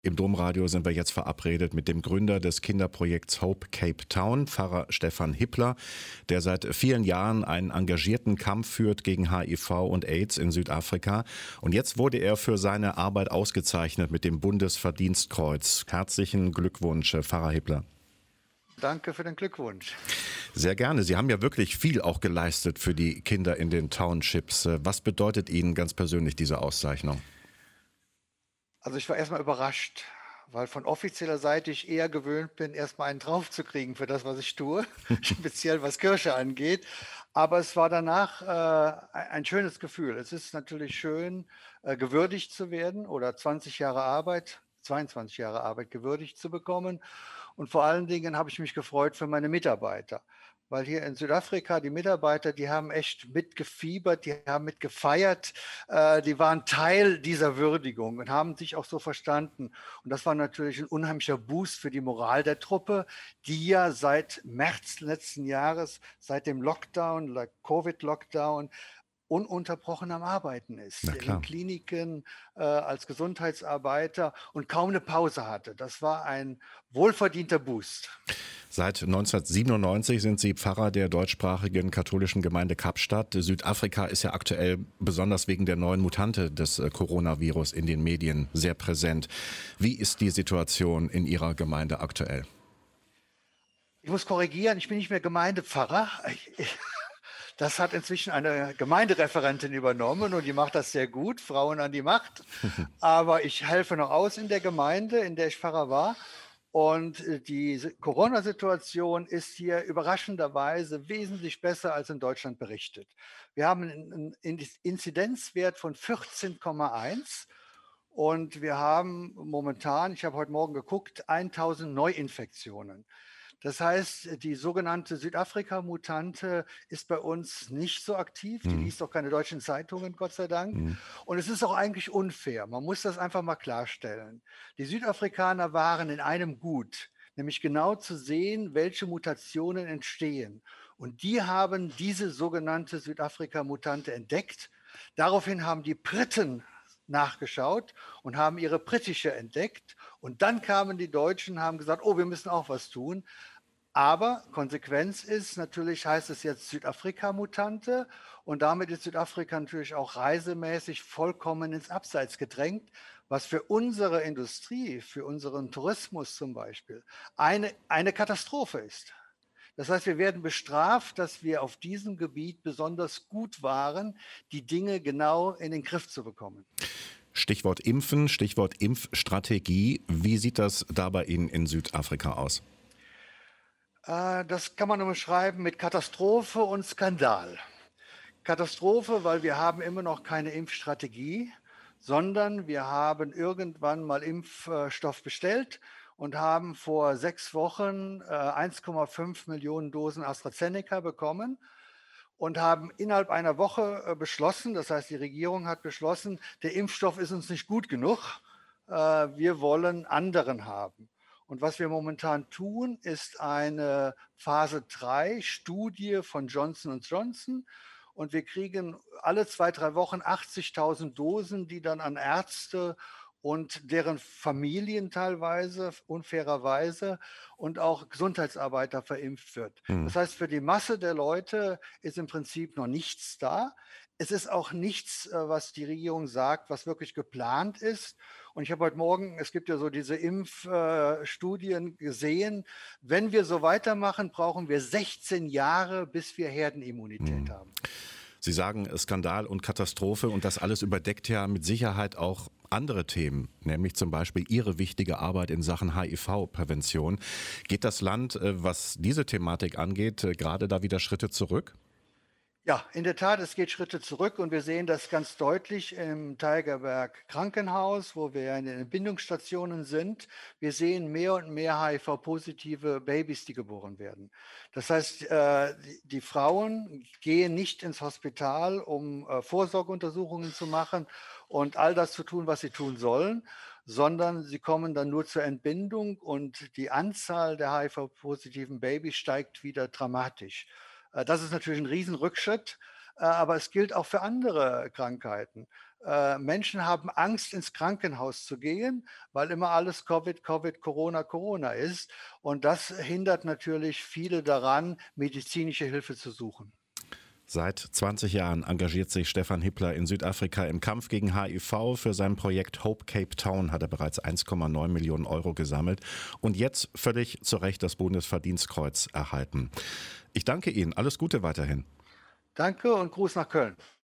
Im Domradio sind wir jetzt verabredet mit dem Gründer des Kinderprojekts Hope Cape Town, Pfarrer Stefan Hippler, der seit vielen Jahren einen engagierten Kampf führt gegen HIV und AIDS in Südafrika. Und jetzt wurde er für seine Arbeit ausgezeichnet mit dem Bundesverdienstkreuz. Herzlichen Glückwunsch, Pfarrer Hippler. Danke für den Glückwunsch. Sehr gerne. Sie haben ja wirklich viel auch geleistet für die Kinder in den Townships. Was bedeutet Ihnen ganz persönlich diese Auszeichnung? Also ich war erstmal überrascht, weil von offizieller Seite ich eher gewöhnt bin, erstmal einen draufzukriegen für das, was ich tue, speziell was Kirche angeht. Aber es war danach ein schönes Gefühl. Es ist natürlich schön, gewürdigt zu werden oder 20 Jahre Arbeit, 22 Jahre Arbeit gewürdigt zu bekommen. Und vor allen Dingen habe ich mich gefreut für meine Mitarbeiter. Weil hier in Südafrika, die Mitarbeiter, die haben echt mitgefiebert, die haben mitgefeiert, die waren Teil dieser Würdigung und haben sich auch so verstanden. Und das war natürlich ein unheimlicher Boost für die Moral der Truppe, die ja seit März letzten Jahres, seit dem Lockdown, Covid-Lockdown, ununterbrochen am Arbeiten ist, Na in den klar. Kliniken als Gesundheitsarbeiter und kaum eine Pause hatte. Das war ein wohlverdienter Boost. Seit 1997 sind Sie Pfarrer der deutschsprachigen katholischen Gemeinde Kapstadt. Südafrika ist ja aktuell besonders wegen der neuen Mutante des Coronavirus in den Medien sehr präsent. Wie ist die Situation in Ihrer Gemeinde aktuell? Ich muss korrigieren, ich bin nicht mehr Gemeindepfarrer. Das hat inzwischen eine Gemeindereferentin übernommen und die macht das sehr gut, Frauen an die Macht. Aber ich helfe noch aus in der Gemeinde, in der ich Pfarrer war. Und die Corona-Situation ist hier überraschenderweise wesentlich besser als in Deutschland berichtet. Wir haben einen Inzidenzwert von 14,1 und wir haben momentan, ich habe heute Morgen geguckt, 1000 Neuinfektionen. Das heißt, die sogenannte Südafrika-Mutante ist bei uns nicht so aktiv. Die Mhm. liest auch keine deutschen Zeitungen, Gott sei Dank. Mhm. Und es ist auch eigentlich unfair. Man muss das einfach mal klarstellen. Die Südafrikaner waren in einem gut, nämlich genau zu sehen, welche Mutationen entstehen. Und die haben diese sogenannte Südafrika-Mutante entdeckt. Daraufhin haben die Briten nachgeschaut und haben ihre britische entdeckt. Und dann kamen die Deutschen, haben gesagt, oh, wir müssen auch was tun. Aber Konsequenz ist, natürlich heißt es jetzt Südafrika-Mutante und damit ist Südafrika natürlich auch reisemäßig vollkommen ins Abseits gedrängt, was für unsere Industrie, für unseren Tourismus zum Beispiel, eine Katastrophe ist. Das heißt, wir werden bestraft, dass wir auf diesem Gebiet besonders gut waren, die Dinge genau in den Griff zu bekommen. Stichwort Impfen, Stichwort Impfstrategie. Wie sieht das da bei Ihnen in Südafrika aus? Das kann man umschreiben mit Katastrophe und Skandal. Katastrophe, weil wir haben immer noch keine Impfstrategie, sondern wir haben irgendwann mal Impfstoff bestellt und haben vor 6 Wochen 1,5 Millionen Dosen AstraZeneca bekommen und haben innerhalb einer Woche beschlossen, das heißt, die Regierung hat beschlossen, der Impfstoff ist uns nicht gut genug, wir wollen anderen haben. Und was wir momentan tun, ist eine Phase 3 Studie von Johnson Johnson. Und wir kriegen alle 2, 3 Wochen 80.000 Dosen, die dann an Ärzte und deren Familien teilweise, unfairerweise, und auch Gesundheitsarbeiter verimpft wird. Hm. Das heißt, für die Masse der Leute ist im Prinzip noch nichts da. Es ist auch nichts, was die Regierung sagt, was wirklich geplant ist. Und ich habe heute Morgen, es gibt ja so diese Impfstudien gesehen. Wenn wir so weitermachen, brauchen wir 16 Jahre, bis wir Herdenimmunität Hm. haben. Sie sagen Skandal und Katastrophe und das alles überdeckt ja mit Sicherheit auch andere Themen, nämlich zum Beispiel Ihre wichtige Arbeit in Sachen HIV-Prävention. Geht das Land, was diese Thematik angeht, gerade da wieder Schritte zurück? Ja, in der Tat, es geht Schritte zurück und wir sehen das ganz deutlich im Tigerberg Krankenhaus, wo wir in den Entbindungsstationen sind. Wir sehen mehr und mehr HIV-positive Babys, die geboren werden. Das heißt, die Frauen gehen nicht ins Hospital, um Vorsorgeuntersuchungen zu machen und all das zu tun, was sie tun sollen, sondern sie kommen dann nur zur Entbindung und die Anzahl der HIV-positiven Babys steigt wieder dramatisch. Das ist natürlich ein Riesenrückschritt, aber es gilt auch für andere Krankheiten. Menschen haben Angst, ins Krankenhaus zu gehen, weil immer alles Covid, Covid, Corona, Corona ist. Und das hindert natürlich viele daran, medizinische Hilfe zu suchen. Seit 20 Jahren engagiert sich Stefan Hippler in Südafrika im Kampf gegen HIV. Für sein Projekt Hope Cape Town hat er bereits 1,9 Millionen Euro gesammelt und jetzt völlig zu Recht das Bundesverdienstkreuz erhalten. Ich danke Ihnen. Alles Gute weiterhin. Danke und Gruß nach Köln.